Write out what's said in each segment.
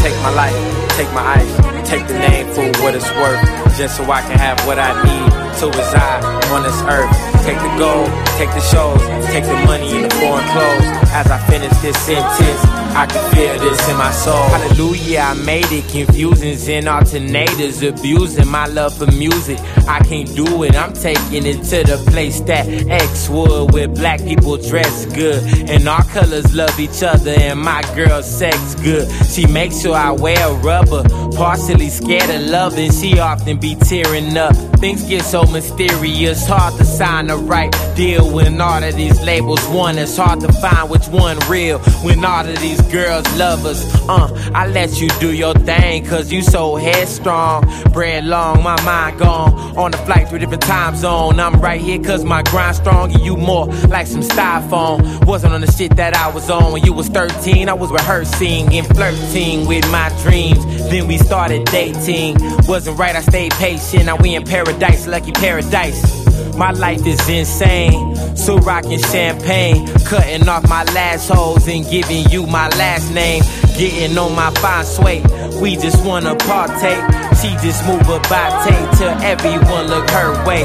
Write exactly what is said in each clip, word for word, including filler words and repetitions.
take my life, take my ice, take the name for what it's worth, just so I can have what I need to reside on this earth. Take the gold, take the shows, take the money and the foreign clothes. As I finish this sentence, I can feel this in my soul. Hallelujah, I made it. Confusings and alternators, abusing my love for music. I can't do it, I'm taking it to the place that X would, where black people dress good and our colors love each other, and my girl sex good. She makes sure I wear rubber, partially scared of loving. She often be tearing up. Things get so mysterious, hard to sign the right deal when all of these labels want. It's hard to find which one real when all of these girls love us. Uh, I let you do your thing, cause you so headstrong. Bread long, my mind gone. On the flight through different time zone. I'm right here cause my grind strong, and you more like some styrofoam. Wasn't on the shit that I was on when you was thirteen. I was rehearsing and flirting with my dreams. Then we started dating. Wasn't right, I stayed patient. Now we in paradise, lucky paradise. My life is insane, so rockin' champagne, cutting off my last hoes and giving you my last name. Getting on my fine sway, we just wanna partake. She just move her body till everyone look her way.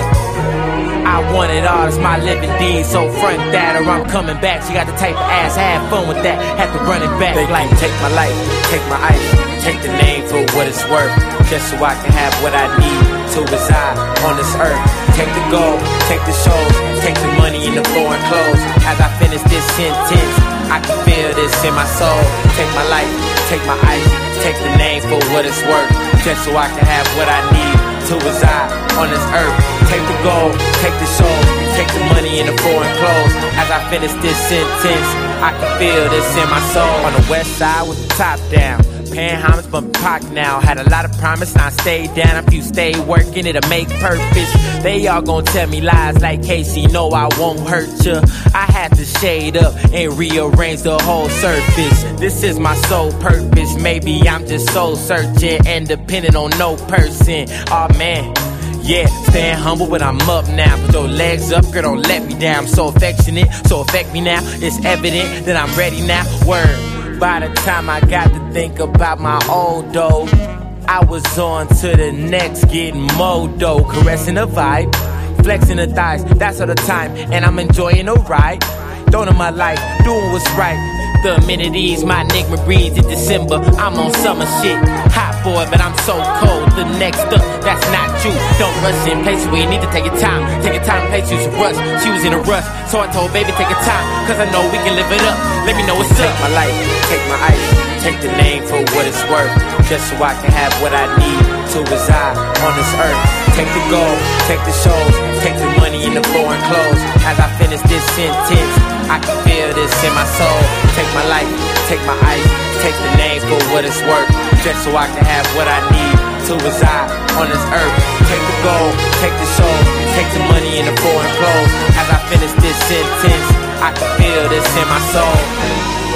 I want it all, it's my living deed, so front that or I'm coming back. She got the type of ass, have fun with that, had to run it back. They like, take my life, take my ice, take the name for what it's worth, just so I can have what I need to reside on this earth. Take the gold, take the shows, take the money and the foreign clothes. As I finish this sentence, I can feel this in my soul. Take my life, take my ice, take the name for what it's worth, just so I can have what I need to reside on this earth. Take the gold, take the shows, take the money and the foreign clothes. As I finish this sentence, I can feel this in my soul. On the west side with the top down, paying homage but Pac now. Had a lot of promise and I stayed down. If you stay working, it'll make purpose. They all gon' tell me lies like Casey, no I won't hurt ya. I had to shade up and rearrange the whole surface. This is my sole purpose. Maybe I'm just soul searching and depending on no person. Oh man, yeah, staying humble, but I'm up now. Put your legs up, girl, don't let me down. I'm so affectionate, so affect me now. It's evident that I'm ready now. Word. By the time I got to think about my old dough, I was on to the next, getting more dough. Caressing the vibe, flexing the thighs, that's all the time. And I'm enjoying the ride, throwing my life, doing what's right. The amenities, my enigma breeds in December. I'm on summer shit, hot boy, but I'm so cold. The next up, that's not you. Don't rush in places where you need to take your time. Take your time in places you should rush. She was in a rush, so I told baby take your time, cause I know we can live it up. Let me know what's up. Take my life, take my ice, take the name for what it's worth, just so I can have what I need to reside on this earth. Take the gold, take the shows, take the money and the foreign clothes. As I finish this sentence, I can feel this in my soul. Take my life, take my ice, take the name for what it's worth, just so I can have what I need to reside on this earth. Take the gold, take the shows, take the money and the foreign clothes. As I finish this sentence, I can feel this in my soul.